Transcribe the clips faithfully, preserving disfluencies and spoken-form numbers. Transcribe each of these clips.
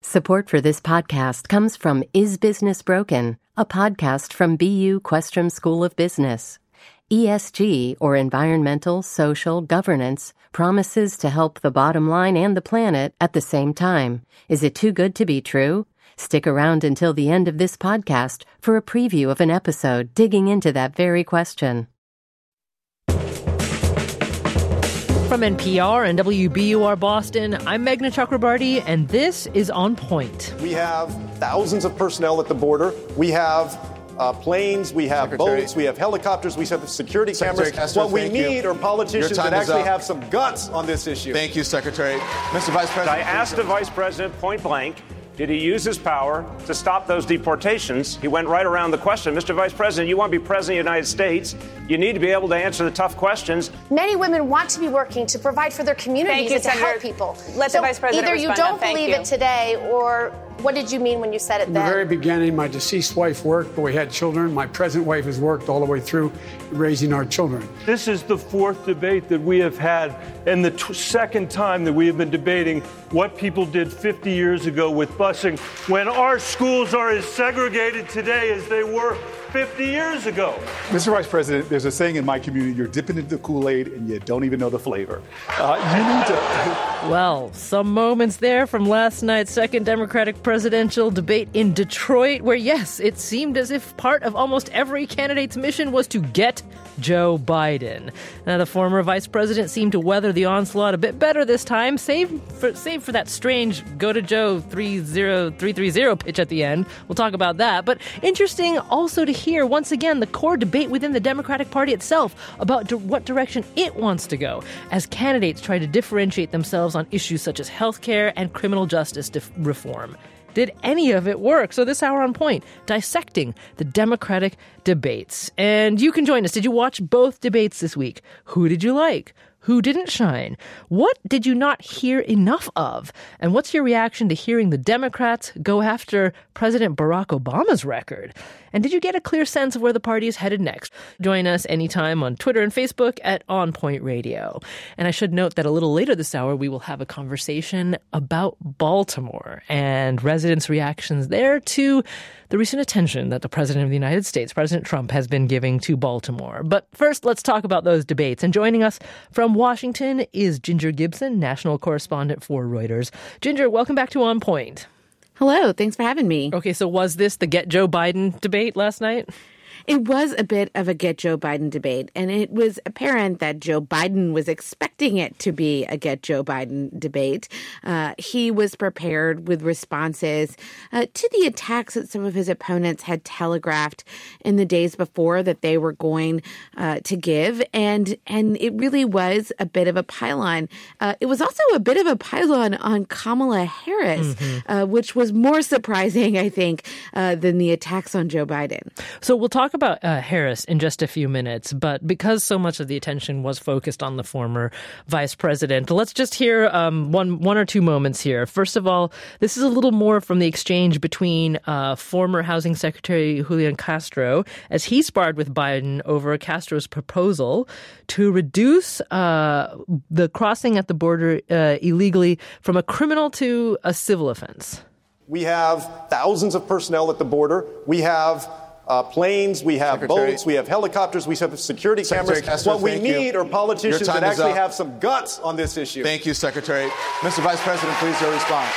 Support for this podcast comes from Is Business Broken, a podcast from B U Questrom School of Business. E S G, or environmental, social, governance, promises to help the bottom line and the planet at the same time. Is it too good to be true? Stick around until the end of this podcast for a preview of an episode digging into that very question. From N P R and W B U R Boston, I'm Meghna Chakrabarti, and this is On Point. We have thousands of personnel at the border. We have uh, planes, we have Secretary. boats, we have helicopters, we have security Secretary cameras. Castro, what we need you. are politicians that actually up. have some guts on this issue. Thank you, Secretary. Mister Vice President. I asked the Vice President point blank, did he use his power to stop those deportations? He went right around the question. Mister Vice President, you want to be President of the United States. You need to be able to answer the tough questions. Many women want to be working to provide for their communities you, and to Senator. help people. Let so the Vice President either you respond. don't No, believe you. it today, or what did you mean when you said it In then? the very beginning, my deceased wife worked, but we had children. My present wife has worked all the way through raising our children. This is the fourth debate that we have had, and the t- second time that we have been debating what people did fifty years ago with busing, when our schools are as segregated today as they were fifty years ago. Mister Vice President, there's a saying in my community, you're dipping into the Kool-Aid and you don't even know the flavor. Uh, you need to... Well, some moments there from last night's second Democratic presidential debate in Detroit, where, yes, it seemed as if part of almost every candidate's mission was to get Joe Biden. Now, the former vice president seemed to weather the onslaught a bit better this time, save for, save for that strange go to Joe three zero three three zero pitch at the end. We'll talk about that. But interesting also to hear, once again, the core debate within the Democratic Party itself about di- what direction it wants to go as candidates try to differentiate themselves on issues such as healthcare and criminal justice def- reform. Did any of it work? So this hour On Point, dissecting the Democratic debates. And you can join us. Did you watch both debates this week? Who did you like? Who didn't shine? What did you not hear enough of? And what's your reaction to hearing the Democrats go after President Barack Obama's record? And did you get a clear sense of where the party is headed next? Join us anytime on Twitter and Facebook at On Point Radio. And I should note that a little later this hour, we will have a conversation about Baltimore and residents' reactions there to the recent attention that the President of the United States, President Trump, has been giving to Baltimore. But first, let's talk about those debates. And joining us from Washington is Ginger Gibson, national correspondent for Reuters. Ginger, welcome back to On Point. Hello. Thanks for having me. Okay, so was this the Get Joe Biden debate last night? It was a bit of a Get Joe Biden debate, and it was apparent that Joe Biden was expecting it to be a Get Joe Biden debate. Uh, he was prepared with responses uh, to the attacks that some of his opponents had telegraphed in the days before that they were going uh, to give, and and it really was a bit of a pylon. Uh, it was also a bit of a pylon on Kamala Harris, mm-hmm. uh, which was more surprising, I think, uh, than the attacks on Joe Biden. So we'll talk about uh, Harris in just a few minutes, but because so much of the attention was focused on the former vice president, let's just hear um, one one or two moments here. First of all, this is a little more from the exchange between uh, former Housing Secretary Julian Castro, as he sparred with Biden over Castro's proposal to reduce uh, the crossing at the border uh, illegally from a criminal to a civil offense. We have thousands of personnel at the border. We have Uh, planes, we have Secretary. boats, we have helicopters, we have security Secretary cameras. Castro, what we thank need you. are politicians Your time that is actually up. have some guts on this issue. Thank you, Secretary. Mister Vice President, please, your response.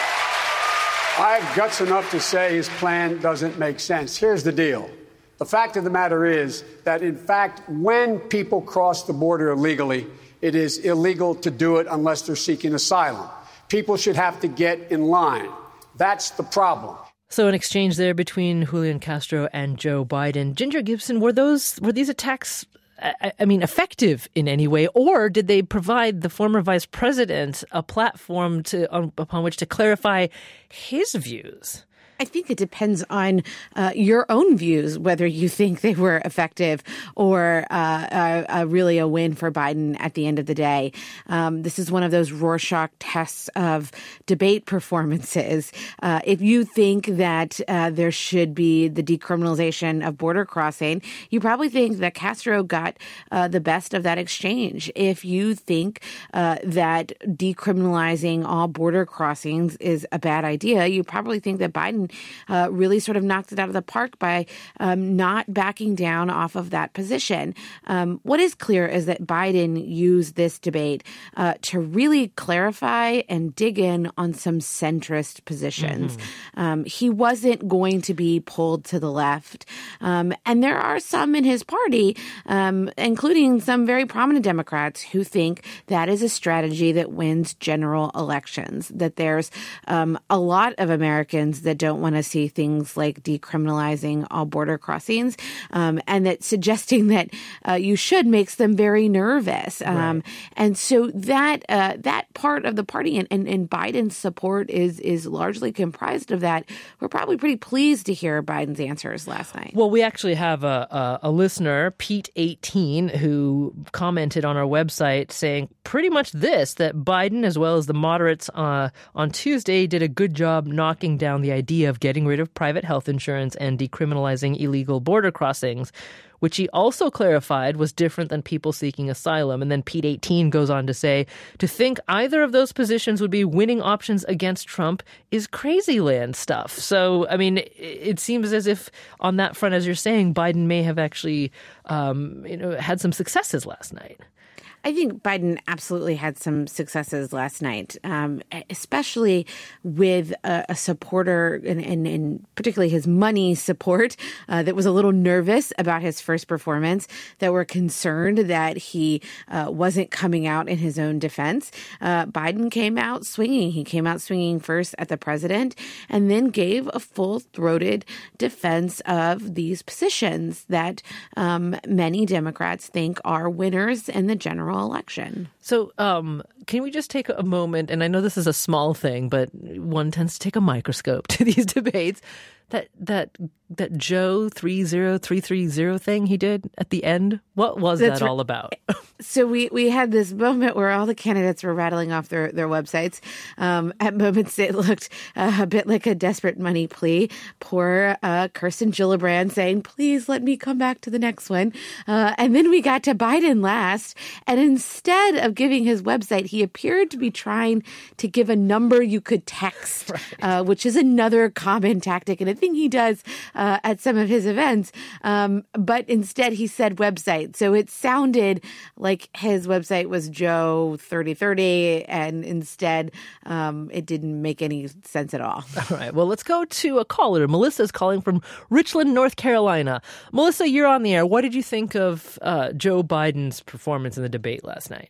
I have guts enough to say his plan doesn't make sense. Here's the deal. The fact of the matter is that, in fact, when people cross the border illegally, it is illegal to do it unless they're seeking asylum. People should have to get in line. That's the problem. So an exchange there between Julian Castro and Joe Biden. Ginger Gibson, were those were these attacks, I, I mean, effective in any way, or did they provide the former vice president a platform to on, upon which to clarify his views? I think it depends on uh, your own views, whether you think they were effective or uh, uh, uh, really a win for Biden at the end of the day. Um, this is one of those Rorschach tests of debate performances. Uh, if you think that uh, there should be the decriminalization of border crossing, you probably think that Castro got uh, the best of that exchange. If you think uh, that decriminalizing all border crossings is a bad idea, you probably think that Biden uh, really sort of knocked it out of the park by um, not backing down off of that position. Um, what is clear is that Biden used this debate uh, to really clarify and dig in on some centrist positions. Mm-hmm. Um, he wasn't going to be pulled to the left. Um, and there are some in his party, um, including some very prominent Democrats, who think that is a strategy that wins general elections, that there's um, a lot of Americans that don't want to see things like decriminalizing all border crossings, um, and that suggesting that uh, you should makes them very nervous. Um, right. And so that uh, that part of the party and, and, and Biden's support is is largely comprised of that. We're probably pretty pleased to hear Biden's answers last night. Well, we actually have a, a, a listener, Pete eighteen, who commented on our website saying pretty much this, that Biden, as well as the moderates uh, on Tuesday, did a good job knocking down the idea of getting rid of private health insurance and decriminalizing illegal border crossings, which he also clarified was different than people seeking asylum. And then Pete eighteen goes on to say, to think either of those positions would be winning options against Trump is crazy land stuff. So, I mean, it seems as if on that front, as you're saying, Biden may have actually um, you know, had some successes last night. I think Biden absolutely had some successes last night, um, especially with a, a supporter and, and, and particularly his money support uh, that was a little nervous about his first performance, that were concerned that he uh, wasn't coming out in his own defense. Uh, Biden came out swinging. He came out swinging first at the president and then gave a full-throated defense of these positions that um, many Democrats think are winners in the general election. So um, can we just take a moment, and I know this is a small thing, but one tends to take a microscope to these debates, that that that Joe three zero three three zero thing he did at the end, what was That's that all right. about? So we, we had this moment where all the candidates were rattling off their, their websites. Um, at moments, it looked uh, a bit like a desperate money plea. Poor uh, Kirsten Gillibrand saying, please let me come back to the next one. Uh, and then we got to Biden last. And instead of giving his website, he appeared to be trying to give a number you could text, right. uh, which is another common tactic and a thing he does uh, at some of his events. Um, but instead, he said website. So it sounded like his website was Joe thirty thirty, and instead um, it didn't make any sense at all. All right. Well, let's go to a caller. Melissa is calling from Richland, North Carolina. Melissa, you're on the air. What did you think of uh, Joe Biden's performance in the debate last night?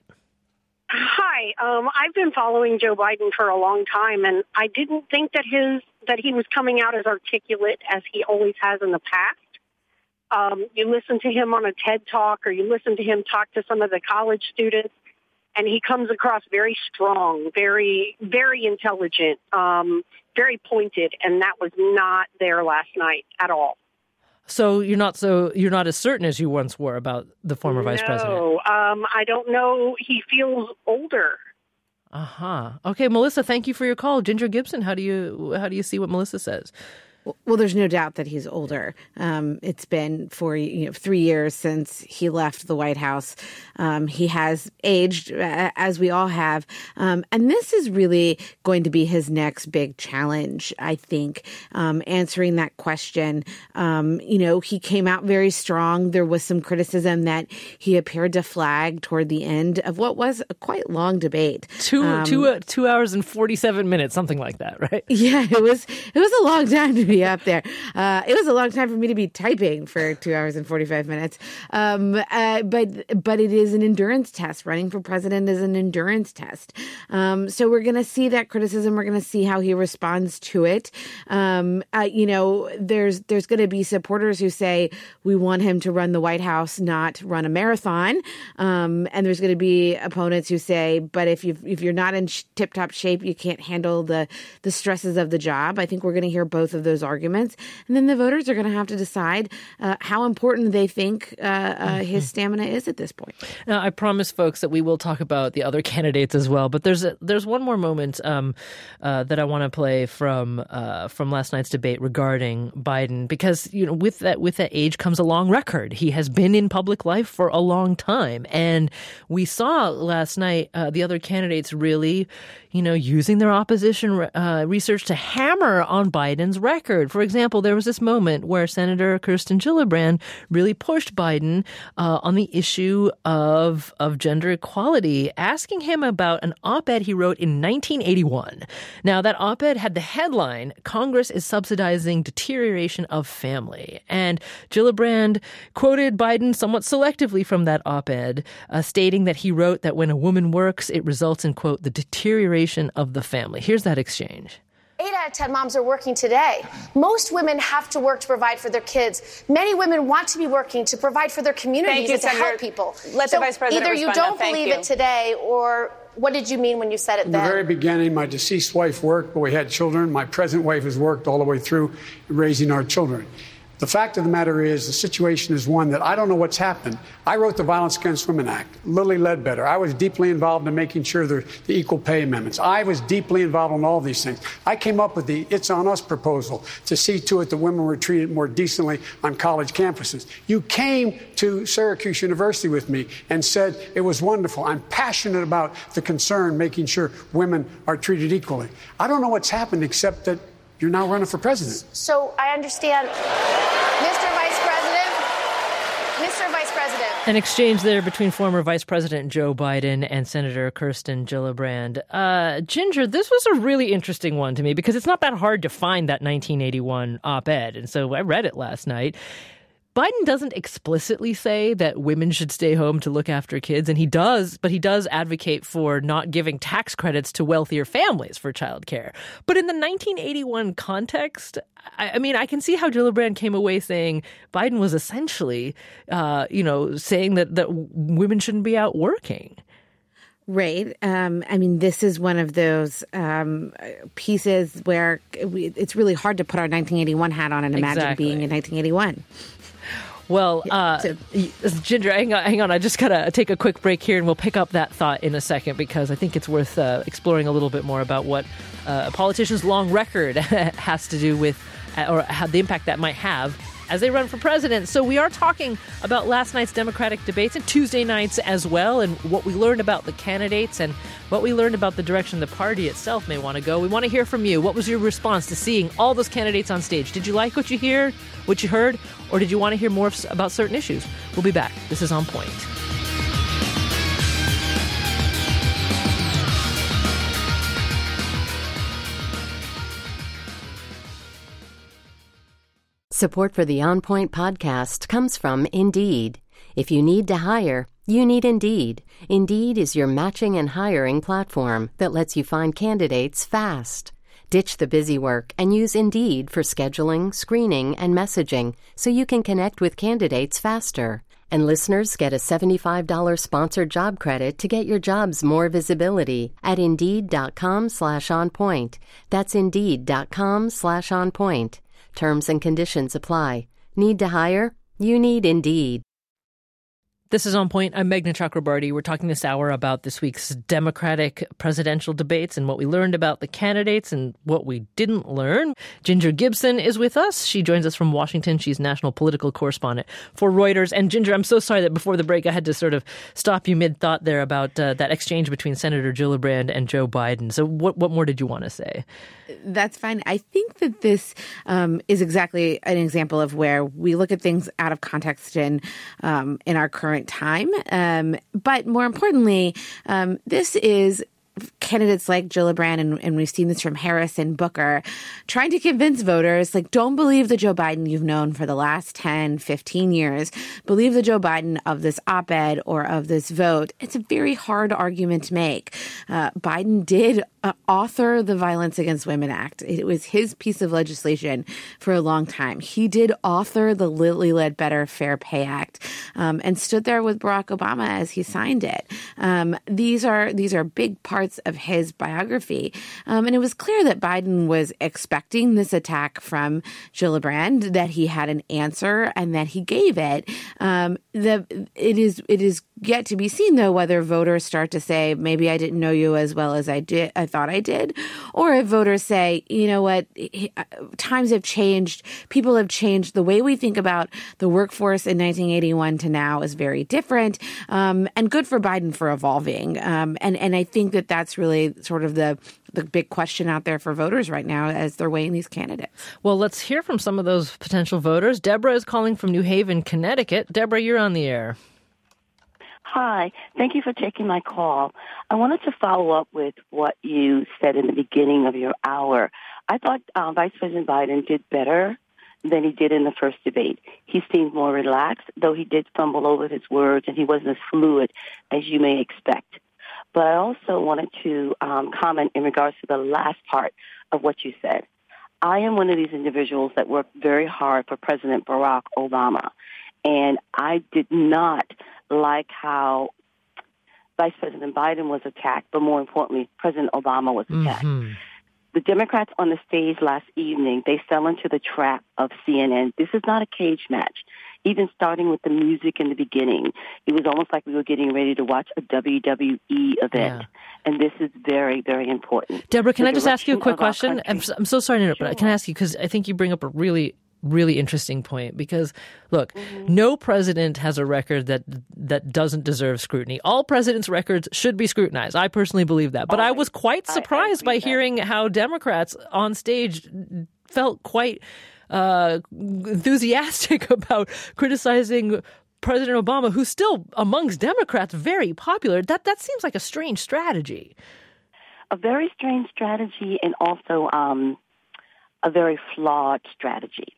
Hi. Um, I've been following Joe Biden for a long time, and I didn't think that his that he was coming out as articulate as he always has in the past. Um, you listen to him on a TED Talk, or you listen to him talk to some of the college students, and he comes across very strong, very, very intelligent, um, very pointed, and that was not there last night at all. So you're not so you're not as certain as you once were about the former no, vice president? No, um, I don't know. He feels older. Uh-huh. Okay, Melissa, thank you for your call. Ginger Gibson, how do you how do you see what Melissa says? Well, there's no doubt that he's older. Um, it's been for you know three years since he left the White House. Um, he has aged, uh, as we all have. Um, and this is really going to be his next big challenge, I think, um, answering that question. Um, you know, he came out very strong. There was some criticism that he appeared to flag toward the end of what was a quite long debate. Two, um, two, uh, two hours and forty-seven minutes, something like that, right? Yeah, it was, it was a long time to be up there. Uh, it was a long time for me to be typing for two hours and forty-five minutes. Um, uh, but but it is an endurance test. Running for president is an endurance test. Um, so we're going to see that criticism. We're going to see how he responds to it. Um, uh, you know, there's there's going to be supporters who say we want him to run the White House, not run a marathon. Um, and there's going to be opponents who say, but if you if you're not in sh- tip-top shape, you can't handle the the stresses of the job. I think we're going to hear both of those those arguments. And then the voters are going to have to decide uh, how important they think uh, uh, his stamina is at this point. Now, I promise folks that we will talk about the other candidates as well, but there's a, there's one more moment um, uh, that I want to play from uh, from last night's debate regarding Biden, because you know with that with that age comes a long record. He has been in public life for a long time, and we saw last night uh, the other candidates really, you know, using their opposition uh, research to hammer on Biden's record. For example, there was this moment where Senator Kirsten Gillibrand really pushed Biden uh, on the issue of of gender equality, asking him about an op-ed he wrote in nineteen eighty-one. Now, that op-ed had the headline, "Congress is subsidizing deterioration of family." And Gillibrand quoted Biden somewhat selectively from that op-ed, uh, stating that he wrote that when a woman works, it results in, quote, the deterioration of the family. Here's that exchange. Eight out of ten moms are working today. Most women have to work to provide for their kids. Many women want to be working to provide for their communities you, and to Senator. help people. Let so the Vice President either you respond don't now. Thank believe you. it today, or what did you mean when you said it In then? the very beginning, my deceased wife worked, but we had children. My present wife has worked all the way through raising our children. The fact of the matter is the situation is one that I don't know what's happened. I wrote the Violence Against Women Act, Lilly Ledbetter. I was deeply involved in making sure the, the equal pay amendments. I was deeply involved in all these things. I came up with the It's On Us proposal to see to it that women were treated more decently on college campuses. You came to Syracuse University with me and said it was wonderful. I'm passionate about the concern, making sure women are treated equally. I don't know what's happened except that you're now running for president. So I understand, Mister Vice President, Mister Vice President. An exchange there between former Vice President Joe Biden and Senator Kirsten Gillibrand. Uh, Ginger, this was a really interesting one to me because it's not that hard to find that nineteen eighty-one op-ed. And so I read it last night. Biden doesn't explicitly say that women should stay home to look after kids, and he does, but he does advocate for not giving tax credits to wealthier families for childcare. But in the nineteen eighty-one context, I, I mean, I can see how Gillibrand came away saying Biden was essentially, uh, you know, saying that, that women shouldn't be out working. Right. Um, I mean, this is one of those um, pieces where we, it's really hard to put our nineteen eighty-one hat on and imagine Exactly. being in nineteen eighty-one. Well, uh, Ginger, hang on, hang on. I just got to take a quick break here, and we'll pick up that thought in a second because I think it's worth uh, exploring a little bit more about what uh, a politician's long record has to do with, or how the impact that might have as they run for president. So we are talking about last night's Democratic debates and Tuesday nights as well, and what we learned about the candidates and what we learned about the direction the party itself may want to go. We want to hear from you. What was your response to seeing all those candidates on stage? Did you like what you hear, what you heard, or did you want to hear more about certain issues? We'll be back. This is On Point. Support for the On Point podcast comes from Indeed. If you need to hire, you need Indeed. Indeed is your matching and hiring platform that lets you find candidates fast. Ditch the busy work and use Indeed for scheduling, screening, and messaging so you can connect with candidates faster. And listeners get a seventy-five dollars sponsored job credit to get your jobs more visibility at Indeed.com slash on point. That's Indeed.com slash on point. Terms and conditions apply. Need to hire? You need Indeed. This is On Point. I'm Meghna Chakrabarty. We're talking this hour about this week's Democratic presidential debates and what we learned about the candidates and what we didn't learn. Ginger Gibson is with us. She joins us from Washington. She's national political correspondent for Reuters. And Ginger, I'm so sorry that before the break I had to sort of stop you mid-thought there about uh, that exchange between Senator Gillibrand and Joe Biden. So what, what more did you want to say? That's fine. I think that this um, is exactly an example of where we look at things out of context in, um, in our current time. Um, but more importantly, um, this is candidates like Gillibrand, and, and we've seen this from Harris and Booker, trying to convince voters, like, don't believe the Joe Biden you've known for the last ten, fifteen years. Believe the Joe Biden of this op-ed or of this vote. It's a very hard argument to make. Uh, Biden did uh, author the Violence Against Women Act. It was his piece of legislation for a long time. He did author the Lilly Ledbetter Fair Pay Act um, and stood there with Barack Obama as he signed it. Um, these are these are big parts of his biography. Um, and it was clear that Biden was expecting this attack from Gillibrand, that he had an answer and that he gave it. Um, the it is it is yet to be seen, though, whether voters start to say, maybe I didn't know you as well as I did, I thought I did, or if voters say, you know what, times have changed, people have changed. The way we think about the workforce in nineteen eighty-one to now is very different, um, and good for Biden for evolving. Um, and and I think that that's really sort of the the big question out there for voters right now as they're weighing these candidates. Well, let's hear from some of those potential voters. Deborah is calling from New Haven, Connecticut. Deborah, you're on the air. Hi. Thank you for taking my call. I wanted to follow up with what you said in the beginning of your hour. I thought uh, Vice President Biden did better than he did in the first debate. He seemed more relaxed, though he did fumble over his words, and he wasn't as fluid as you may expect. But I also wanted to um, comment in regards to the last part of what you said. I am one of these individuals that worked very hard for President Barack Obama, and I did not like how Vice President Biden was attacked, but more importantly, President Obama was attacked. Mm-hmm. The Democrats on the stage last evening, they fell into the trap of C N N. This is not a cage match. Even starting with the music in the beginning, it was almost like we were getting ready to watch a W W E event. Yeah. And this is very, very important. Deborah, can the I just ask you a quick question? I'm so, I'm so sorry to interrupt, sure. But I can ask you because I think you bring up a really really interesting point because, look, mm-hmm. no president has a record that that doesn't deserve scrutiny. All presidents' records should be scrutinized. I personally believe that. But oh, I was quite surprised I, I by that. hearing how Democrats on stage felt quite uh, enthusiastic about criticizing President Obama, who's still amongst Democrats very popular. That, that seems like a strange strategy. A very strange strategy and also um, a very flawed strategy.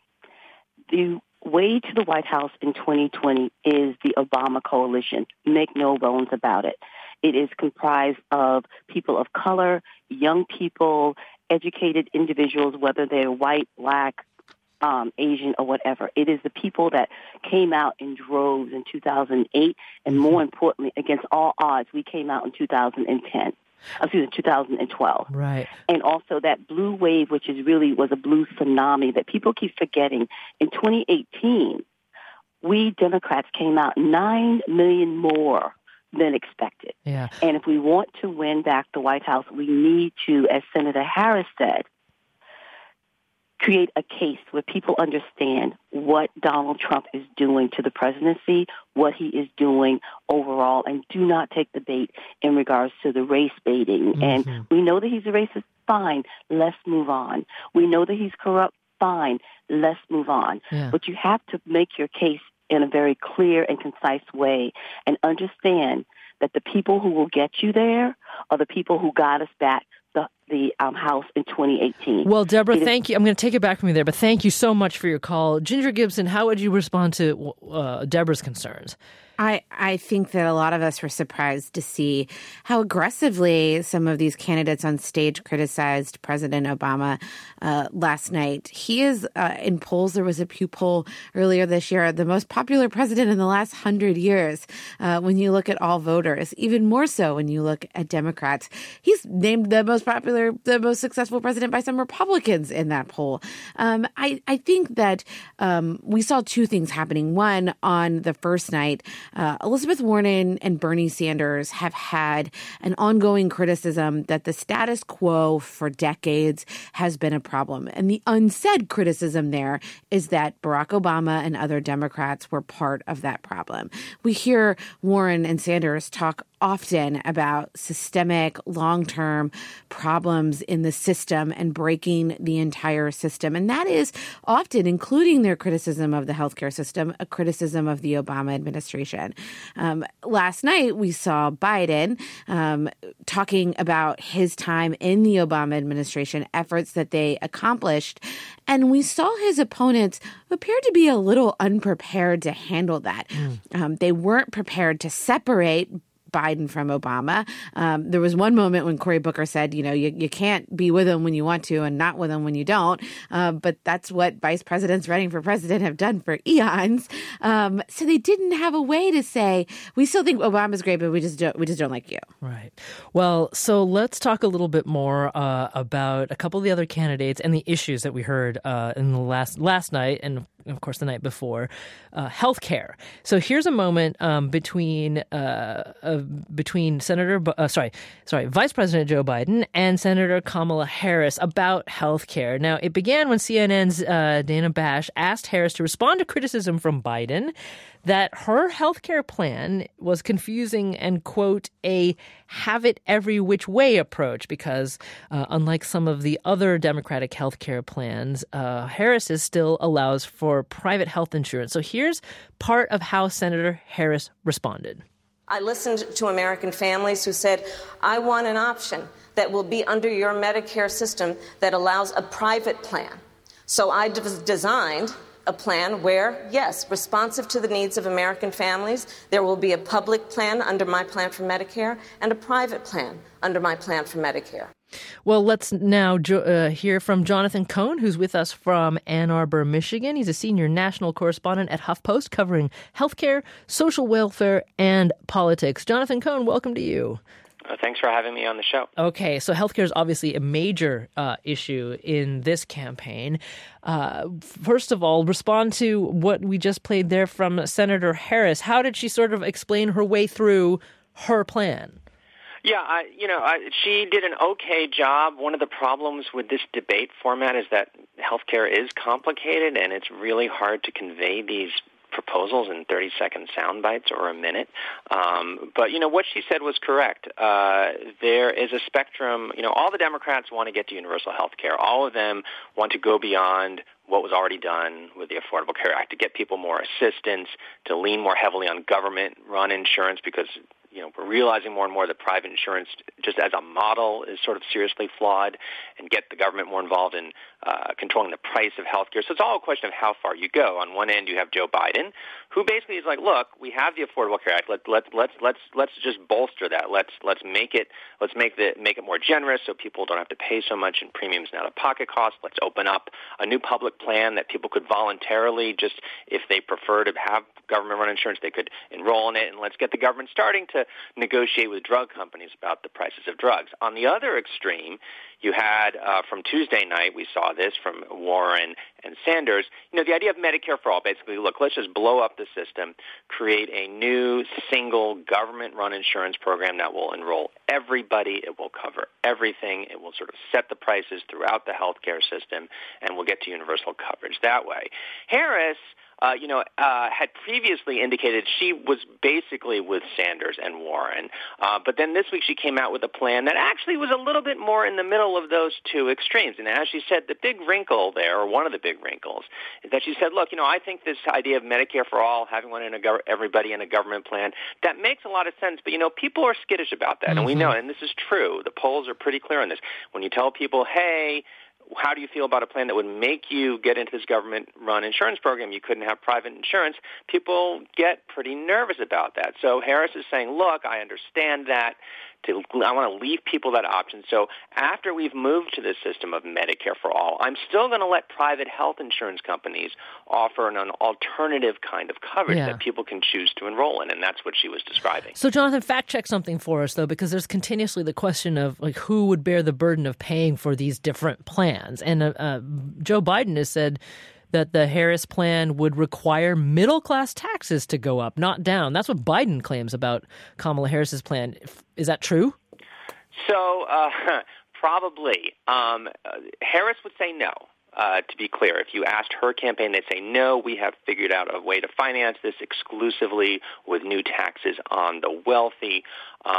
The way to the White House in twenty twenty is the Obama coalition. Make no bones about it. It is comprised of people of color, young people, educated individuals, whether they're white, black, um, Asian, or whatever. It is the people that came out in droves in two thousand eight, and more importantly, against all odds, we came out in two thousand ten. Excuse me, two thousand twelve. Right. And also that blue wave, which is really was a blue tsunami that people keep forgetting. In twenty eighteen, we Democrats came out nine million more than expected. Yeah. And if we want to win back the White House, we need to, as Senator Harris said, create a case where people understand what Donald Trump is doing to the presidency, what he is doing overall, and do not take the bait in regards to the race baiting. Mm-hmm. And we know that he's a racist. Fine, let's move on. We know that he's corrupt. Fine, let's move on. Yeah. But you have to make your case in a very clear and concise way and understand that the people who will get you there are the people who got us back the the um, House in twenty eighteen. Well, Deborah, it thank is- you. I'm going to take it back from you there, but thank you so much for your call. Ginger Gibson, how would you respond to uh, Deborah's concerns? I, I think that a lot of us were surprised to see how aggressively some of these candidates on stage criticized President Obama uh, last night. He is, uh, in polls, there was a Pew poll earlier this year, the most popular president in the last hundred years uh, when you look at all voters, even more so when you look at Democrats. He's named the most popular, the most successful president by some Republicans in that poll. Um, I, I think that um, we saw two things happening. One, on the first night, Uh, Elizabeth Warren and Bernie Sanders have had an ongoing criticism that the status quo for decades has been a problem. And the unsaid criticism there is that Barack Obama and other Democrats were part of that problem. We hear Warren and Sanders talk often about systemic, long-term problems in the system and breaking the entire system. And that is often, including their criticism of the healthcare system, a criticism of the Obama administration. Um, last night, we saw Biden um, talking about his time in the Obama administration, efforts that they accomplished. And we saw his opponents appear to be a little unprepared to handle that. Mm. Um, they weren't prepared to separate Biden from Obama. Um, there was one moment when Cory Booker said, you know, you, you can't be with him when you want to and not with him when you don't. Uh, but that's what vice presidents running for president have done for eons. Um, so they didn't have a way to say, we still think Obama's great, but we just don't, we just don't like you. Right. Well, so let's talk a little bit more uh, about a couple of the other candidates and the issues that we heard uh, in the last last night and, of course, the night before. Uh, healthcare. So here's a moment um, between uh, uh, between Senator, uh, sorry, sorry, Vice President Joe Biden and Senator Kamala Harris about healthcare. Now, it began when C N N's uh, Dana Bash asked Harris to respond to criticism from Biden that her healthcare plan was confusing and, quote, a have it every which way approach because uh, unlike some of the other Democratic healthcare plans, uh, Harris's still allows for private health insurance. So here's part of how Senator Harris responded. I listened to American families who said, I want an option that will be under your Medicare system that allows a private plan. So I d- designed a plan where, yes, responsive to the needs of American families, there will be a public plan under my plan for Medicare and a private plan under my plan for Medicare. Well, let's now jo- uh, hear from Jonathan Cohn, who's with us from Ann Arbor, Michigan. He's a senior national correspondent at HuffPost covering healthcare, social welfare, and politics. Jonathan Cohn, welcome to you. Uh, thanks for having me on the show. Okay, so healthcare is obviously a major uh, issue in this campaign. Uh, first of all, respond to what we just played there from Senator Harris. How did she sort of explain her way through her plan? Yeah, I, you know, I, she did an okay job. One of the problems with this debate format is that healthcare is complicated, and it's really hard to convey these proposals in thirty-second sound bites or a minute. Um, but, you know, what she said was correct. Uh, there is a spectrum. You know, all the Democrats want to get to universal health care. All of them want to go beyond what was already done with the Affordable Care Act, to get people more assistance, to lean more heavily on government-run insurance because, you know, we're realizing more and more that private insurance just as a model is sort of seriously flawed, and get the government more involved in uh, controlling the price of health care. So it's all a question of how far you go. On one end, you have Joe Biden, who basically is like, look, we have the Affordable Care Act. Let, let, let's let's let's just bolster that. Let's let's make it let's make the make it more generous so people don't have to pay so much in premiums and out-of-pocket costs. Let's open up a new public plan that people could voluntarily, just if they prefer to have government-run insurance, they could enroll in it, and let's get the government starting to negotiate with drug companies about the prices of drugs. On the other extreme, you had, uh, from Tuesday night, we saw this from Warren and Sanders, you know, the idea of Medicare for all, basically, look, let's just blow up the system, create a new single government-run insurance program that will enroll everybody, it will cover everything, it will sort of set the prices throughout the healthcare system, and we'll get to universal coverage that way. Harris, Uh, you know, uh, had previously indicated she was basically with Sanders and Warren. Uh, but then this week she came out with a plan that actually was a little bit more in the middle of those two extremes. And as she said, the big wrinkle there, or one of the big wrinkles, is that she said, look, you know, I think this idea of Medicare for all, having one in a gov- everybody in a government plan, that makes a lot of sense. But, you know, people are skittish about that. Mm-hmm. And we know, and this is true. The polls are pretty clear on this. When you tell people, hey, how do you feel about a plan that would make you get into this government-run insurance program? You couldn't have private insurance. People get pretty nervous about that. So Harris is saying, look, I understand that. To, I want to leave people that option. So after we've moved to this system of Medicare for all, I'm still going to let private health insurance companies offer an, an alternative kind of coverage yeah. that people can choose to enroll in, and that's what she was describing. So, Jonathan, fact-check something for us, though, because there's continuously the question of, like, who would bear the burden of paying for these different plans. And uh, uh, Joe Biden has said that the Harris plan would require middle-class taxes to go up, not down. That's what Biden claims about Kamala Harris's plan. Is that true? So uh, probably. Um, uh, Harris would say no. Uh, to be clear, if you asked her campaign, they'd say, no, we have figured out a way to finance this exclusively with new taxes on the wealthy. Um,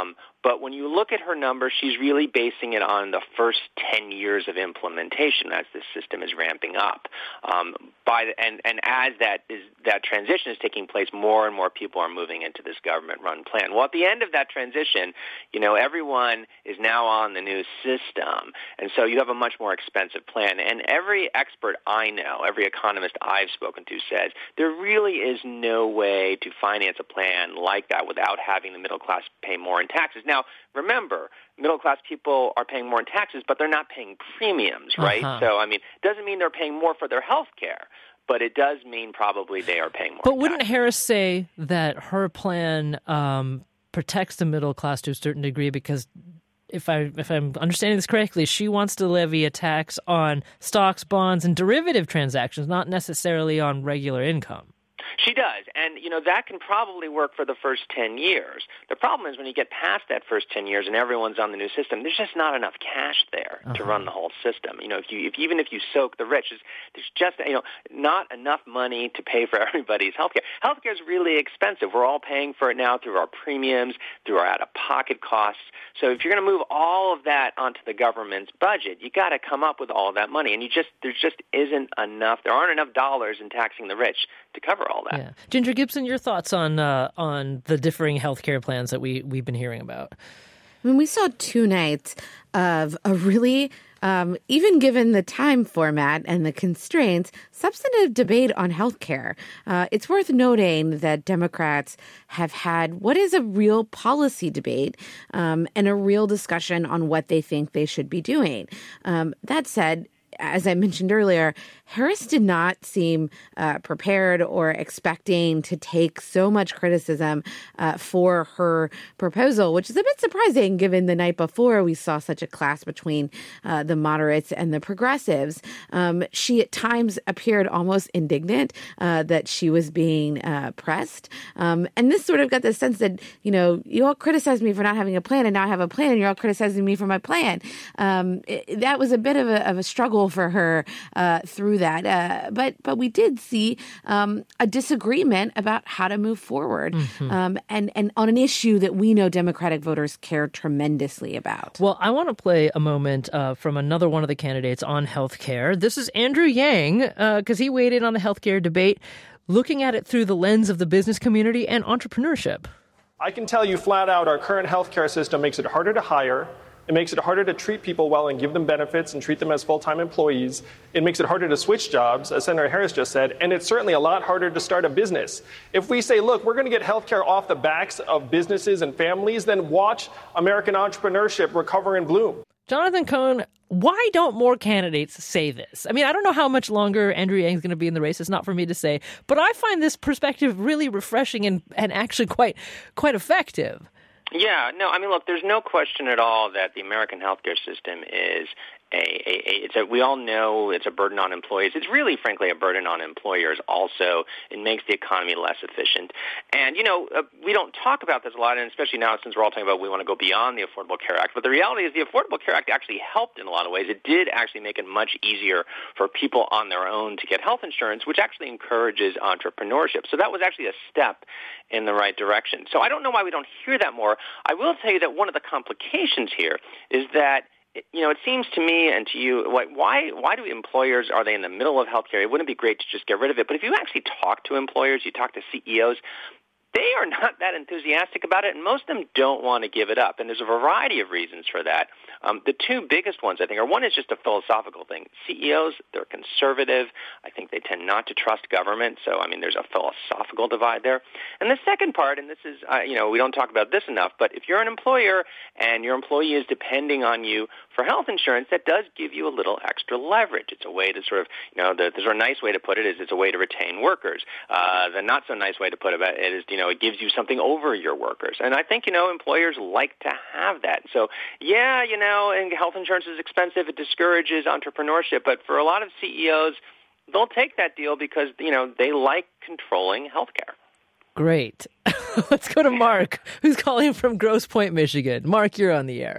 But when you look at her numbers, she's really basing it on the first ten years of implementation as this system is ramping up. Um, by the, and, and as that is that transition is taking place, more and more people are moving into this government-run plan. Well, at the end of that transition, you know, everyone is now on the new system, and so you have a much more expensive plan. And every expert I know, every economist I've spoken to says there really is no way to finance a plan like that without having the middle class pay more in taxes. Now, remember, middle-class people are paying more in taxes, but they're not paying premiums, right? Uh-huh. So, I mean, it doesn't mean they're paying more for their health care, but it does mean probably they are paying more. But wouldn't Harris say that her plan um, protects the middle class to a certain degree because if I if I'm understanding this correctly, she wants to levy a tax on stocks, bonds, and derivative transactions, not necessarily on regular income? She does, and you know that can probably work for the first ten years. The problem is when you get past that first ten years and everyone's on the new system, there's just not enough cash there uh-huh. to run the whole system. You know, if you if, even if you soak the rich, there's, there's just you know not enough money to pay for everybody's healthcare. Healthcare is really expensive. We're all paying for it now through our premiums, through our out-of-pocket costs. So if you're going to move all of that onto the government's budget, you got to come up with all of that money, and you just there just isn't enough. There aren't enough dollars in taxing the rich to cover all that. Yeah. Ginger Gibson, your thoughts on uh, on the differing healthcare plans that we, we've been hearing about? I mean, we saw two nights of a really, um, even given the time format and the constraints, substantive debate on healthcare. Uh, it's worth noting that Democrats have had what is a real policy debate um, and a real discussion on what they think they should be doing. Um, that said, as I mentioned earlier, Harris did not seem uh, prepared or expecting to take so much criticism uh, for her proposal, which is a bit surprising given the night before we saw such a clash between uh, the moderates and the progressives. Um, she at times appeared almost indignant uh, that she was being uh, pressed. Um, and this sort of got the sense that, you know, you all criticized me for not having a plan and now I have a plan and you're all criticizing me for my plan. Um, it, that was a bit of a, of a struggle for her uh, through that. Uh, but but we did see um, a disagreement about how to move forward mm-hmm. um, and, and on an issue that we know Democratic voters care tremendously about. Well, I want to play a moment uh, from another one of the candidates on health care. This is Andrew Yang, because uh, he weighed in on the health care debate, looking at it through the lens of the business community and entrepreneurship. I can tell you flat out our current healthcare system makes it harder to hire. It makes it harder to treat people well and give them benefits and treat them as full-time employees. It makes it harder to switch jobs, as Senator Harris just said, and it's certainly a lot harder to start a business. If we say, look, we're going to get healthcare off the backs of businesses and families, then watch American entrepreneurship recover and bloom. Jonathan Cohn, why don't more candidates say this? I mean, I don't know how much longer Andrew Yang is going to be in the race. It's not for me to say. But I find this perspective really refreshing and, and actually quite quite effective. Yeah, no, I mean, look, there's no question at all that the American healthcare system is a, a, a it's a, we all know it's a burden on employees. It's really, frankly, a burden on employers also. It makes the economy less efficient. And, you know, uh, we don't talk about this a lot, and especially now since we're all talking about we want to go beyond the Affordable Care Act. But the reality is the Affordable Care Act actually helped in a lot of ways. It did actually make it much easier for people on their own to get health insurance, which actually encourages entrepreneurship. So that was actually a step in the right direction. So I don't know why we don't hear that more. I will tell you that one of the complications here is that, you know, it seems to me and to you, like, why why do employers, are they in the middle of healthcare? It wouldn't be great to just get rid of it. But if you actually talk to employers, you talk to C E Os, they are not that enthusiastic about it, and most of them don't want to give it up. And there's a variety of reasons for that. Um, the two biggest ones, I think, are one is just a philosophical thing. C E Os, they're conservative. I think they tend not to trust government. So, I mean, there's a philosophical divide there. And the second part, and this is, uh, you know, we don't talk about this enough, but if you're an employer and your employee is depending on you for health insurance, that does give you a little extra leverage. It's a way to sort of, you know, the, the sort of nice way to put it is it's a way to retain workers. Uh, the not so nice way to put it is, you know, it gives you something over your workers. And I think, you know, employers like to have that. So, yeah, you know, and health insurance is expensive. It discourages entrepreneurship. But for a lot of C E Os, they'll take that deal because, you know, they like controlling healthcare. Great. Let's go to Mark, who's calling from Grosse Pointe, Michigan. Mark, you're on the air.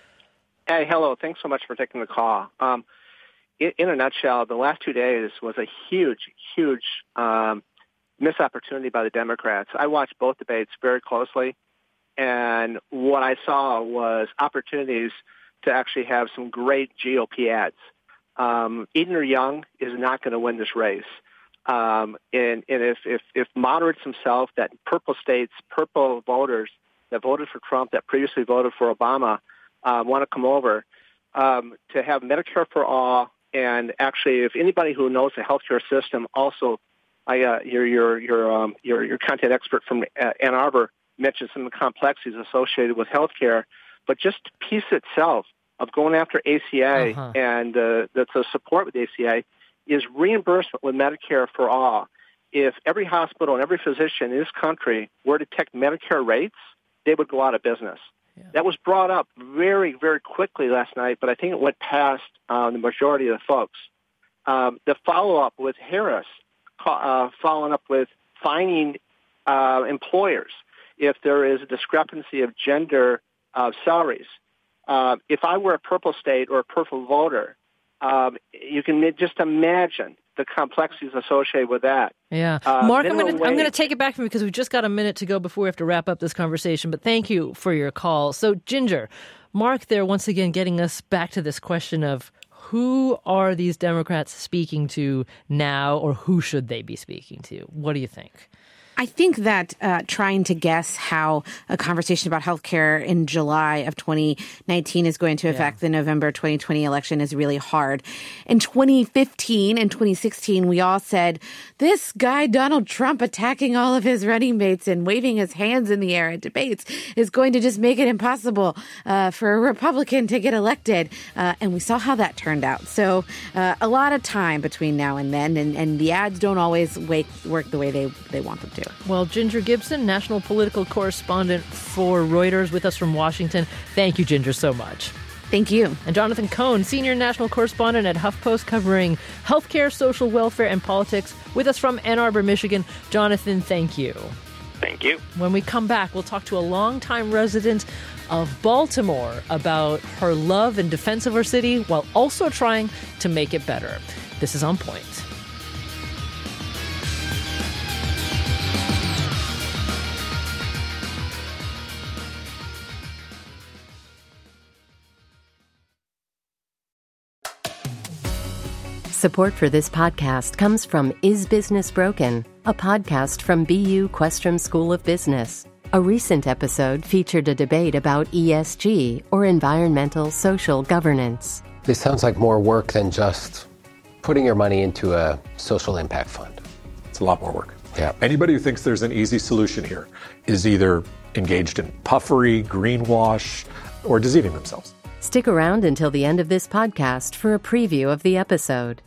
Hey, hello. Thanks so much for taking the call. Um, in, in a nutshell, the last two days was a huge, huge um, missed opportunity by the Democrats. I watched both debates very closely, and what I saw was opportunities to actually have some great G O P ads. Um, Eden or Young is not going to win this race. Um, and and if, if, if moderates themselves, that purple states, purple voters that voted for Trump, that previously voted for Obama, uh, want to come over um, to have Medicare for all. And actually, if anybody who knows the healthcare system, also, I, uh, your your your um, your your content expert from uh, Ann Arbor mentioned some of the complexities associated with healthcare, but just the piece itself of going after A C A uh-huh. and uh, the, the support with A C A is reimbursement with Medicare for all. If every hospital and every physician in this country were to take Medicare rates, they would go out of business. Yeah. That was brought up very, very quickly last night, but I think it went past uh, the majority of the folks. Um, the follow-up with Harris, uh, following up with fining uh, employers if there is a discrepancy of gender uh, salaries. Uh, if I were a purple state or a purple voter, um, you can just imagine the complexities associated with that. Yeah. Uh, Mark, I'm going to wage- I'm going to take it back from you because we've just got a minute to go before we have to wrap up this conversation. But thank you for your call. So, Ginger, Mark there once again getting us back to this question of who are these Democrats speaking to now, or who should they be speaking to? What do you think? I think that uh, trying to guess how a conversation about healthcare in July of twenty nineteen is going to affect yeah. the November twenty twenty election is really hard. In twenty fifteen and twenty sixteen, we all said, this guy, Donald Trump, attacking all of his running mates and waving his hands in the air at debates is going to just make it impossible uh, for a Republican to get elected. Uh, and we saw how that turned out. So uh, a lot of time between now and then, and, and the ads don't always wake, work the way they, they want them to. Well, Ginger Gibson, national political correspondent for Reuters with us from Washington. Thank you, Ginger, so much. Thank you. And Jonathan Cohn, senior national correspondent at HuffPost, covering healthcare, social welfare, and politics, with us from Ann Arbor, Michigan. Jonathan, thank you. Thank you. When we come back, we'll talk to a longtime resident of Baltimore about her love and defense of her city while also trying to make it better. This is On Point. Support for this podcast comes from Is Business Broken, a podcast from B U Questrom School of Business. A recent episode featured a debate about E S G, or environmental social governance. This sounds like more work than just putting your money into a social impact fund. It's a lot more work. Yeah. Anybody who thinks there's an easy solution here is either engaged in puffery, greenwash, or deceiving themselves. Stick around until the end of this podcast for a preview of the episode.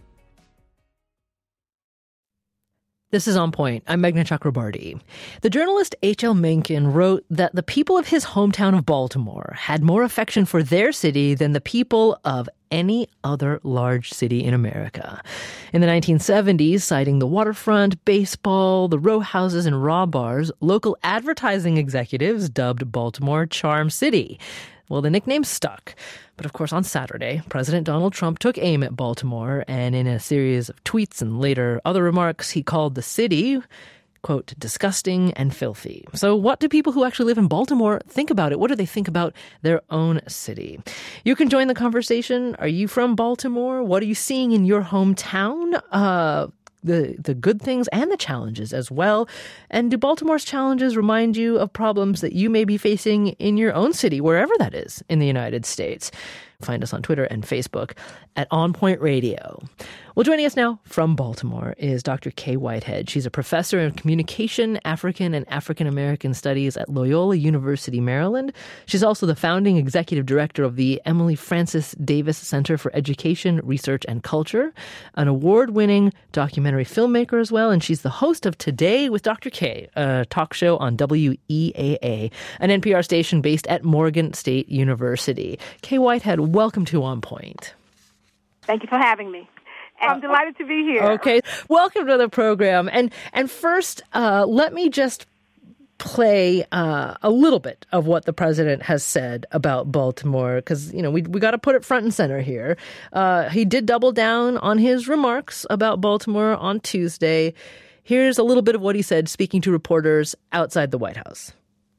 This is On Point. I'm Meghna Chakrabarti. The journalist H L Mencken wrote that the people of his hometown of Baltimore had more affection for their city than the people of any other large city in America. In the nineteen seventies, citing the waterfront, baseball, the row houses, and raw bars, local advertising executives dubbed Baltimore Charm City. Well, the nickname stuck. But of course, on Saturday, President Donald Trump took aim at Baltimore, and in a series of tweets and later other remarks, he called the city, quote, disgusting and filthy. So what do people who actually live in Baltimore think about it? What do they think about their own city? You can join the conversation. Are you from Baltimore? What are you seeing in your hometown? Uh, the the good things and the challenges as well. And do Baltimore's challenges remind you of problems that you may be facing in your own city, wherever that is in the United States? Find us on Twitter and Facebook at On Point Radio. Well, joining us now from Baltimore is Doctor Kay Whitehead. She's a professor of communication, African and African American studies at Loyola University, Maryland. She's also the founding executive director of the Emily Francis Davis Center for Education, Research, and Culture, an award-winning documentary filmmaker as well. And she's the host of Today with Doctor Kay, a talk show on W E A A, an N P R station based at Morgan State University. Kay Whitehead, welcome to On Point. Thank you for having me. I'm delighted to be here. Okay. Welcome to the program. And and first, uh, let me just play uh, a little bit of what the president has said about Baltimore, because, you know, we we got to put it front and center here. Uh, he did double down on his remarks about Baltimore on Tuesday. Here's a little bit of what he said, speaking to reporters outside the White House.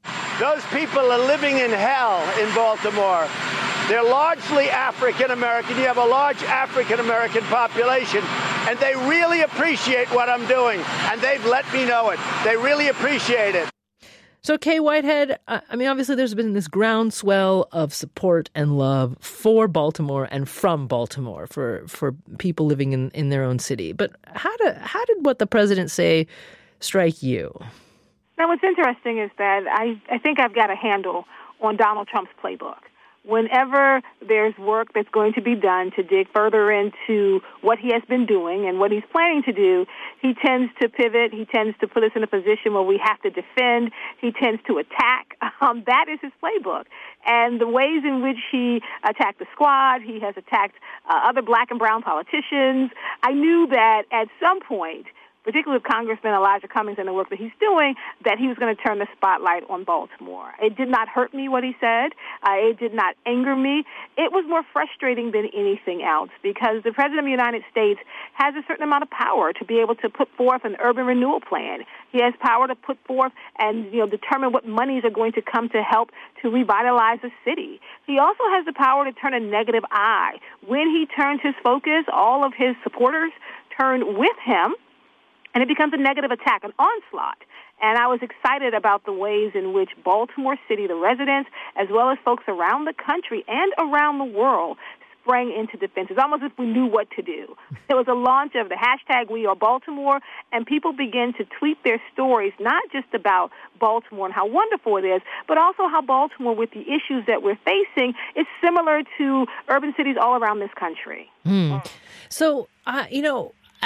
Those people are living in hell in Baltimore. They're largely African American. You have a large African American population, and they really appreciate what I'm doing, and they've let me know it. They really appreciate it. So, Kay Whitehead, I mean, obviously there's been this groundswell of support and love for Baltimore and from Baltimore for, for people living in, in their own city. But how did, how did what the president say strike you? Now, what's interesting is that I, I think I've got a handle on Donald Trump's playbook. Whenever there's work that's going to be done to dig further into what he has been doing and what he's planning to do, he tends to pivot. He tends to put us in a position where we have to defend. He tends to attack. Um, that is his playbook. And the ways in which he attacked the squad, he has attacked uh, other black and brown politicians. I knew that at some point, particularly with Congressman Elijah Cummings and the work that he's doing, that he was going to turn the spotlight on Baltimore. It did not hurt me what he said. Uh, it did not anger me. It was more frustrating than anything else because the President of the United States has a certain amount of power to be able to put forth an urban renewal plan. He has power to put forth and, you know, determine what monies are going to come to help to revitalize the city. He also has the power to turn a negative eye. When he turns his focus, all of his supporters turn with him, and it becomes a negative attack, an onslaught. And I was excited about the ways in which Baltimore City, the residents, as well as folks around the country and around the world, sprang into defense. It's almost as if we knew what to do. There was a launch of the hashtag We Are Baltimore, and people began to tweet their stories, not just about Baltimore and how wonderful it is, but also how Baltimore, with the issues that we're facing, is similar to urban cities all around this country. Hmm. So, uh, you know, I,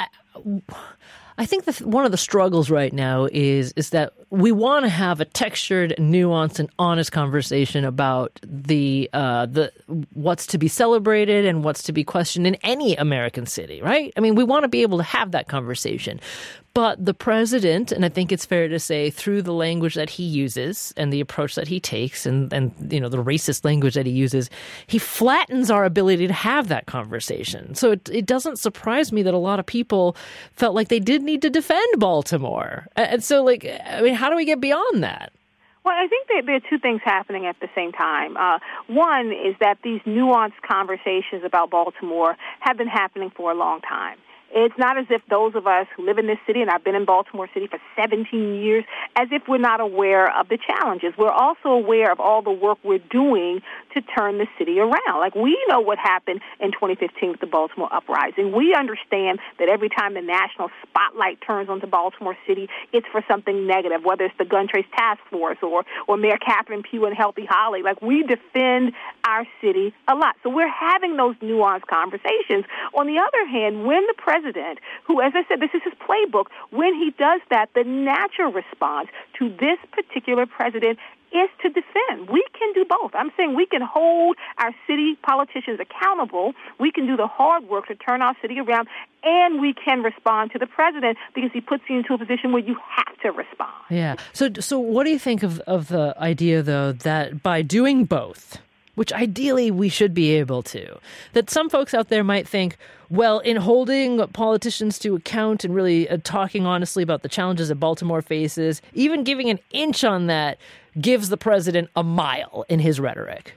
I think that one of the struggles right now is is that we want to have a textured, nuanced, and honest conversation about the uh, the what's to be celebrated and what's to be questioned in any American city, right? I mean, we want to be able to have that conversation. But the president, and I think it's fair to say, through the language that he uses and the approach that he takes and, and you know, the racist language that he uses, he flattens our ability to have that conversation. So it, it doesn't surprise me that a lot of people felt like they did need to defend Baltimore. And so, like, I mean, how do we get beyond that? Well, I think that there are two things happening at the same time. Uh, one is that these nuanced conversations about Baltimore have been happening for a long time. It's not as if those of us who live in this city, and I've been in Baltimore City for seventeen years, as if we're not aware of the challenges. We're also aware of all the work we're doing to turn the city around. Like, we know what happened in twenty fifteen with the Baltimore uprising. We understand that every time the national spotlight turns onto Baltimore City, it's for something negative, whether it's the Gun Trace Task Force or, or Mayor Catherine Pugh and Healthy Holly. Like, we defend our city a lot. So we're having those nuanced conversations. On the other hand, when the president President, who, as I said, this is his playbook, when he does that, the natural response to this particular president is to defend. We can do both. I'm saying we can hold our city politicians accountable. We can do the hard work to turn our city around, and we can respond to the president because he puts you into a position where you have to respond. Yeah. So, so what do you think of, of the idea, though, that by doing both, which ideally we should be able to, that some folks out there might think, well, in holding politicians to account and really uh, talking honestly about the challenges that Baltimore faces, even giving an inch on that gives the president a mile in his rhetoric?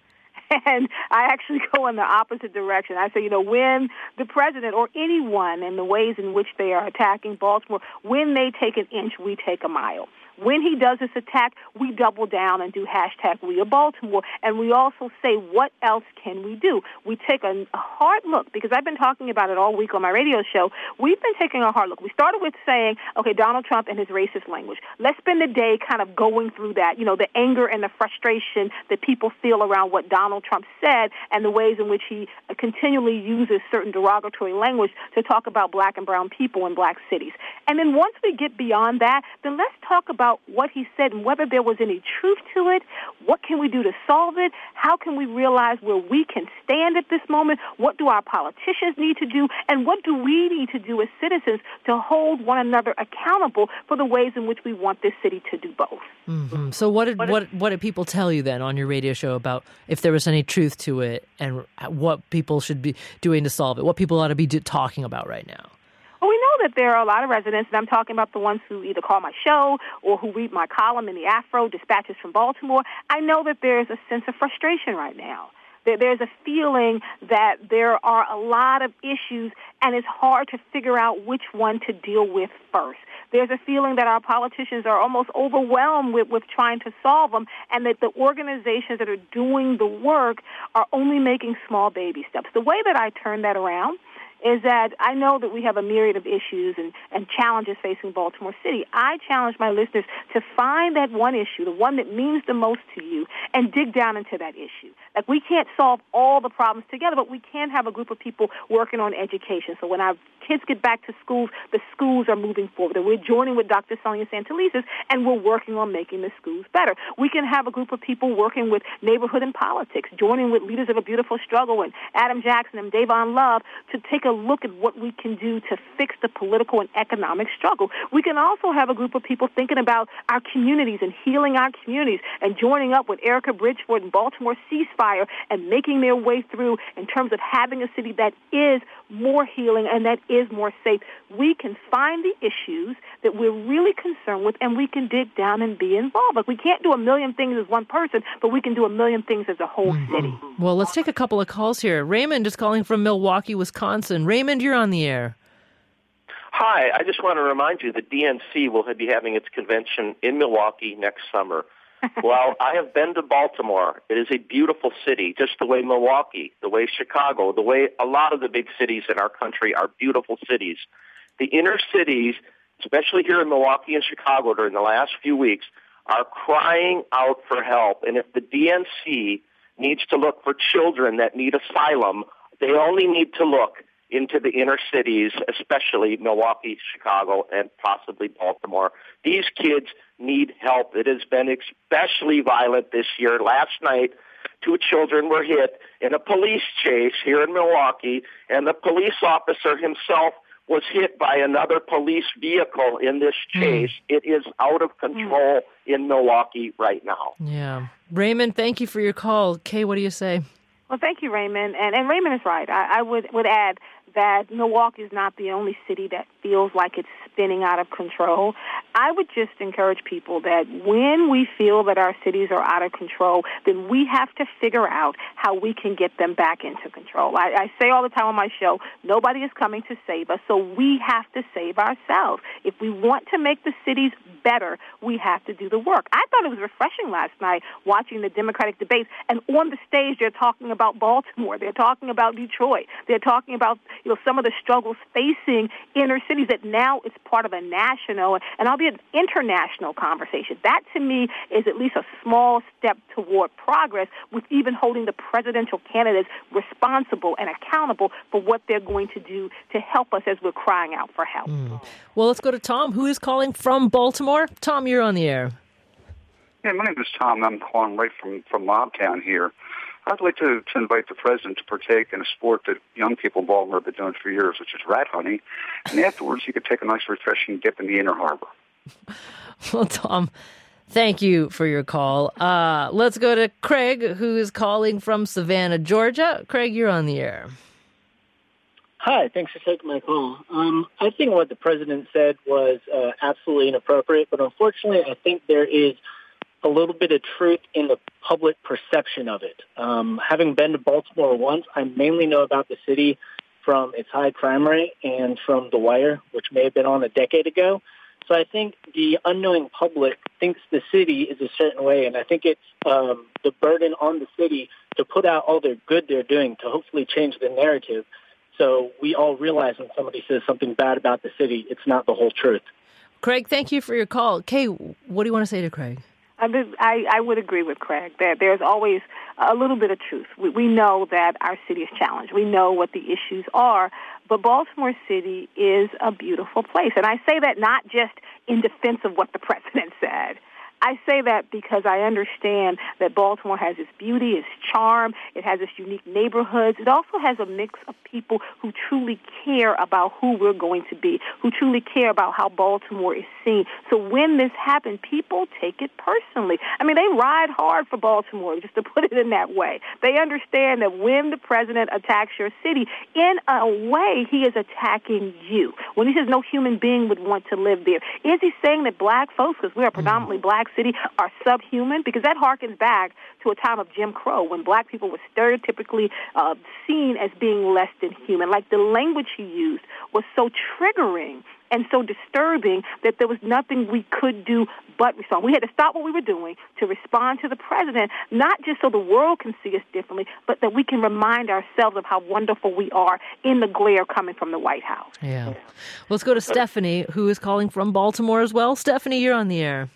And I actually go in the opposite direction. I say, you know, when the president or anyone in the ways in which they are attacking Baltimore, when they take an inch, we take a mile. When he does this attack, we double down and do hashtag We Are Baltimore, and we also say, what else can we do? We take a, a hard look, because I've been talking about it all week on my radio show. We've been taking a hard look. We started with saying, okay, Donald Trump and his racist language. Let's spend the day kind of going through that, you know, the anger and the frustration that people feel around what Donald Trump said and the ways in which he continually uses certain derogatory language to talk about black and brown people in black cities. And then once we get beyond that, then let's talk about what he said and whether there was any truth to it. What can we do to solve it? How can we realize where we can stand at this moment? What do our politicians need to do? And what do we need to do as citizens to hold one another accountable for the ways in which we want this city to do both? Mm-hmm. So what did, what, what did people tell you then on your radio show about if there was any truth to it and what people should be doing to solve it, what people ought to be do- talking about right now? Well, we know that there are a lot of residents, and I'm talking about the ones who either call my show or who read my column in the Afro Dispatches from Baltimore. I know that there's a sense of frustration right now. There's a feeling that there are a lot of issues, and it's hard to figure out which one to deal with first. There's a feeling that our politicians are almost overwhelmed with, with trying to solve them, and that the organizations that are doing the work are only making small baby steps. The way that I turn that around is that I know that we have a myriad of issues and, and challenges facing Baltimore City. I challenge my listeners to find that one issue, the one that means the most to you, and dig down into that issue. Like, we can't solve all the problems together, but we can have a group of people working on education. So when our kids get back to schools, the schools are moving forward. And we're joining with Doctor Sonia Santelises, and we're working on making the schools better. We can have a group of people working with neighborhood and politics, joining with Leaders of a Beautiful Struggle and Adam Jackson and Davon Love to take a look at what we can do to fix the political and economic struggle. We can also have a group of people thinking about our communities and healing our communities and joining up with Erica Bridgeford and Baltimore Ceasefire and making their way through in terms of having a city that is more healing and that is more safe. We can find the issues that we're really concerned with, and we can dig down and be involved. Like, we can't do a million things as one person, but we can do a million things as a whole city. Well, let's take a couple of calls here. Raymond is calling from Milwaukee, Wisconsin. Raymond, you're on the air. Hi, I just want to remind you that D N C will be having its convention in Milwaukee next summer. Well, I have been to Baltimore. It is a beautiful city, just the way Milwaukee, the way Chicago, the way a lot of the big cities in our country are beautiful cities. The inner cities, especially here in Milwaukee and Chicago during the last few weeks, are crying out for help. And if the D N C needs to look for children that need asylum, they only need to look into the inner cities, especially Milwaukee, Chicago, and possibly Baltimore. These kids need help. It has been especially violent this year. Last night, two children were hit in a police chase here in Milwaukee, and the police officer himself was hit by another police vehicle in this chase. Mm. It is out of control mm. in Milwaukee right now. Yeah. Raymond, thank you for your call. Kay, what do you say? Well, thank you, Raymond. And, and Raymond is right. I, I would, would add that Milwaukee is not the only city that feels like it's spinning out of control. I would just encourage people that when we feel that our cities are out of control, then we have to figure out how we can get them back into control. I, I say all the time on my show, nobody is coming to save us, so we have to save ourselves. If we want to make the cities better, we have to do the work. I thought it was refreshing last night watching the Democratic debates, and on the stage they're talking about Baltimore, they're talking about Detroit, they're talking about you know some of the struggles facing inner cities that now it's part of a national and I'll be an international conversation. That to me is at least a small step toward progress, with even holding the presidential candidates responsible and accountable for what they're going to do to help us as we're crying out for help. Mm. Well, let's go to Tom, who is calling from Baltimore. Tom, you're on the air. Yeah, my name is Tom, and I'm calling right from, from Mobtown here. I'd like to, to invite the president to partake in a sport that young people in Baltimore have been doing for years, which is rat hunting. And afterwards, you could take a nice, refreshing dip in the Inner Harbor. Well, Tom, thank you for your call. Uh, let's go to Craig, who is calling from Savannah, Georgia. Craig, you're on the air. Hi, thanks for taking my call. Um, I think what the president said was uh, absolutely inappropriate, but unfortunately, I think there is a little bit of truth in the public perception of it. Um, having been to Baltimore once, I mainly know about the city from its high crime rate and from The Wire, which may have been on a decade ago. So I think the unknowing public thinks the city is a certain way, and I think it's um, the burden on the city to put out all the good they're doing to hopefully change the narrative, so we all realize when somebody says something bad about the city, it's not the whole truth. Craig, thank you for your call. Kay, what do you want to say to Craig? I, I, I would agree with Craig that there's always a little bit of truth. We, we know that our city is challenged. We know what the issues are, but Baltimore City is a beautiful place. And I say that not just in defense of what the president said. I say that because I understand that Baltimore has its beauty, its charm, it has its unique neighborhoods. It also has a mix of people who truly care about who we're going to be, who truly care about how Baltimore is seen. So when this happens, people take it personally. I mean, they ride hard for Baltimore, just to put it in that way. They understand that when the president attacks your city, in a way, he is attacking you. when he says no human being would want to live there? Is he saying that black folks, because we're a predominantly black city, are subhuman? Because that harkens back to a time of Jim Crow when black people were stereotypically uh, seen as being less than human. Like the language he used was so triggering and so disturbing that there was nothing we could do but respond. We had to stop what we were doing to respond to the president, not just so the world can see us differently, but that we can remind ourselves of how wonderful we are in the glare coming from the White House. Yeah. Well, let's go to Stephanie, who is calling from Baltimore as well. Stephanie, you're on the air.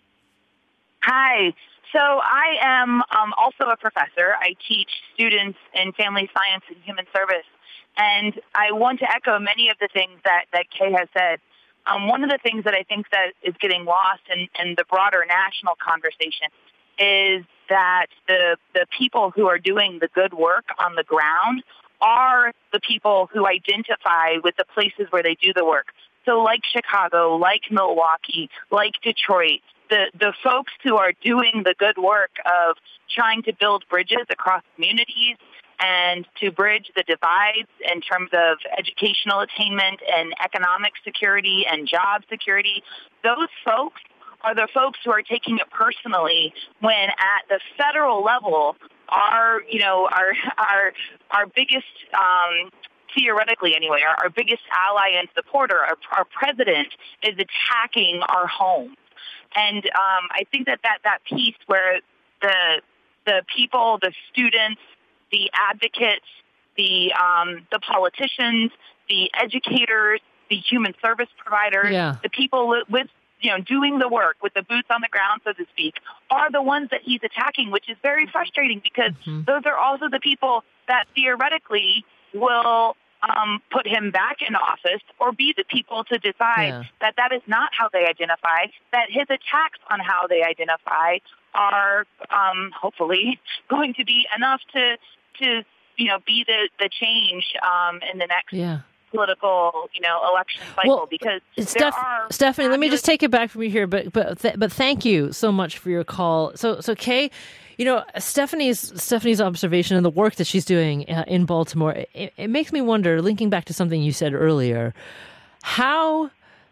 Hi. So I am um, also a professor. I teach students in family science and human service. And I want to echo many of the things that, that Kay has said. Um, one of the things that I think that is getting lost in, in the broader national conversation is that the the people who are doing the good work on the ground are the people who identify with the places where they do the work. So like Chicago, like Milwaukee, like Detroit, the, the folks who are doing the good work of trying to build bridges across communities and to bridge the divides in terms of educational attainment and economic security and job security, those folks are the folks who are taking it personally when at the federal level our, you know, our our our biggest um theoretically anyway, our, our biggest ally and supporter, our, our president, is attacking our homes. And um, I think that, that that piece where the the people, the students, the advocates, the um, the politicians, the educators, the human service providers, yeah. the people with, with, you know, doing the work with the boots on the ground, so to speak, are the ones that he's attacking, which is very frustrating because mm-hmm. those are also the people that theoretically will um, put him back in office or be the people to decide yeah. that that is not how they identify, that his attacks on how they identify are um, hopefully going to be enough to, to you know, be the, the change um, in the next yeah. political, you know, election cycle. Well, because Steph- there are Stephanie, let me just take it back from you here, but but th- but thank you so much for your call. So so Kay, you know, Stephanie's Stephanie's observation and the work that she's doing uh, in Baltimore, it, it makes me wonder, linking back to something you said earlier, how.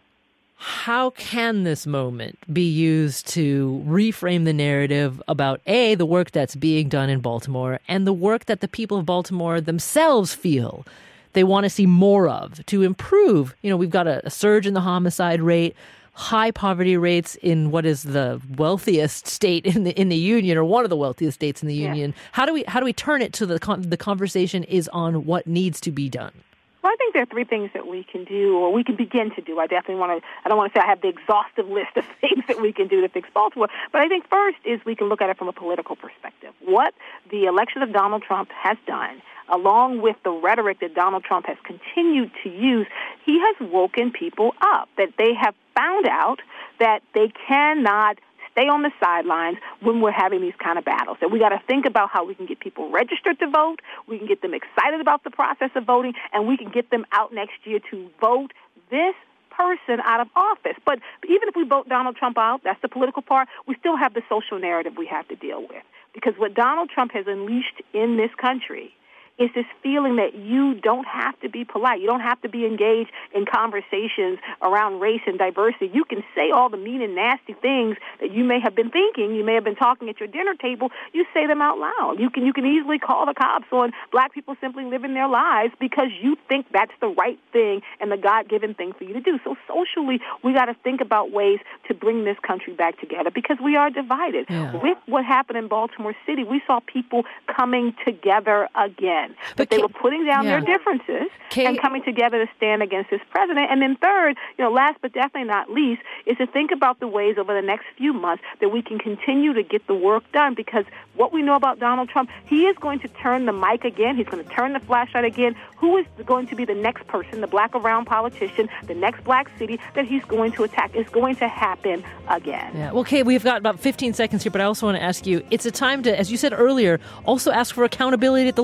How can this moment be used to reframe the narrative about, A, the work that's being done in Baltimore and the work that the people of Baltimore themselves feel they want to see more of to improve? You know, we've got a, a surge in the homicide rate, high poverty rates in what is the wealthiest state in the in the union, or one of the wealthiest states in the union. Yeah. How do we how do we turn it to the con- the conversation is on what needs to be done? Well, I think there are three things that we can do, or we can begin to do. I definitely want to, I don't want to say I have the exhaustive list of things that we can do to fix Baltimore, but I think first is we can look at it from a political perspective. What the election of Donald Trump has done, along with the rhetoric that Donald Trump has continued to use, he has woken people up, that they have found out that they cannot stay on the sidelines when we're having these kind of battles. That we got to think about how we can get people registered to vote, we can get them excited about the process of voting, and we can get them out next year to vote this person out of office. But even if we vote Donald Trump out, that's the political part, we still have the social narrative we have to deal with. Because what Donald Trump has unleashed in this country is this feeling that you don't have to be polite. You don't have to be engaged in conversations around race and diversity. You can say all the mean and nasty things that you may have been thinking. You may have been talking at your dinner table. You say them out loud. You can you can easily call the cops on black people simply living their lives because you think that's the right thing and the God-given thing for you to do. So socially, we got to think about ways to bring this country back together because we are divided. Yeah. With what happened in Baltimore City, we saw people coming together again. But they Kay, were putting down yeah. their differences Kay, and coming together to stand against this president. And then third, you know, last but definitely not least, is to think about the ways over the next few months that we can continue to get the work done. Because what we know about Donald Trump, he is going to turn the mic again. He's going to turn the flashlight again. Who is going to be the next person, the black or brown politician, the next black city that he's going to attack? It's going to happen again. Yeah. Well, Kay, we've got about fifteen seconds here, but I also want to ask you, it's a time to, as you said earlier, also ask for accountability at the local level.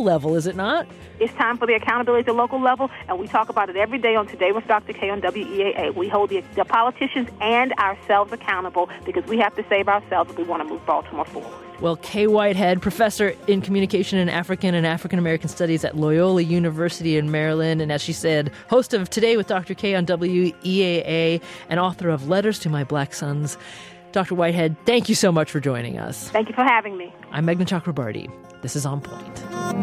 level, is it not? It's time for the accountability at the local level, and we talk about it every day on Today with Doctor K on W E A A. We hold the, the politicians and ourselves accountable because we have to save ourselves if we want to move Baltimore forward. Well, Kay Whitehead, professor in communication in African and African American studies at Loyola University in Maryland, and as she said, host of Today with Doctor K on W E A A and author of Letters to My Black Sons. Doctor Whitehead, thank you so much for joining us. Thank you for having me. I'm Meghna Chakrabarti. This is On Point.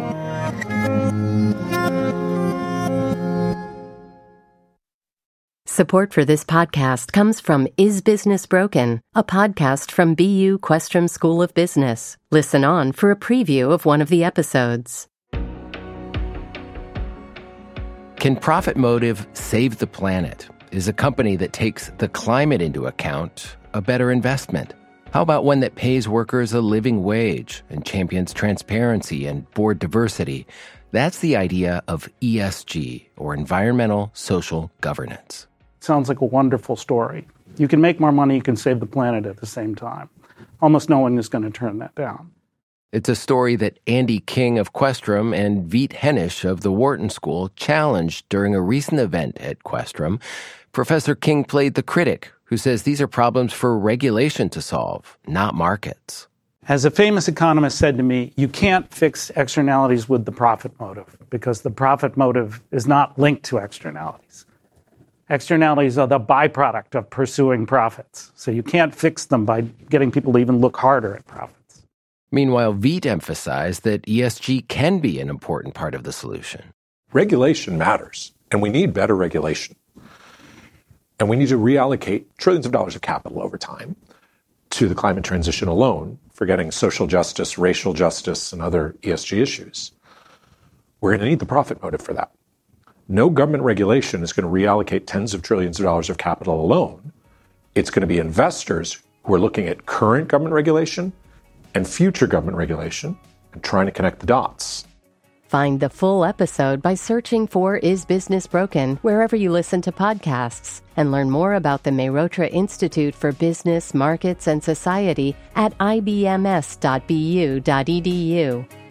Support for this podcast comes from Is Business Broken, a podcast from B U Questrom School of Business. Listen on for a preview of one of the episodes. Can Profit Motive save the planet? Is a company that takes the climate into account a better investment? How about one that pays workers a living wage and champions transparency and board diversity? That's the idea of E S G, or environmental social governance. Sounds like a wonderful story. You can make more money, you can save the planet at the same time. Almost no one is going to turn that down. It's a story that Andy King of Questrom and Veet Hennish of the Wharton School challenged during a recent event at Questrom. Professor King played the critic who says these are problems for regulation to solve, not markets. As a famous economist said to me, you can't fix externalities with the profit motive because the profit motive is not linked to externalities. Externalities are the byproduct of pursuing profits. So you can't fix them by getting people to even look harder at profits. Meanwhile, Veet emphasized that E S G can be an important part of the solution. Regulation matters, and we need better regulation. And we need to reallocate trillions of dollars of capital over time to the climate transition alone, forgetting social justice, racial justice, and other E S G issues. We're going to need the profit motive for that. No government regulation is going to reallocate tens of trillions of dollars of capital alone. It's going to be investors who are looking at current government regulation and future government regulation and trying to connect the dots. Find the full episode by searching for Is Business Broken wherever you listen to podcasts, and learn more about the Mehrotra Institute for Business, Markets, and Society at I B M S dot B U dot E D U.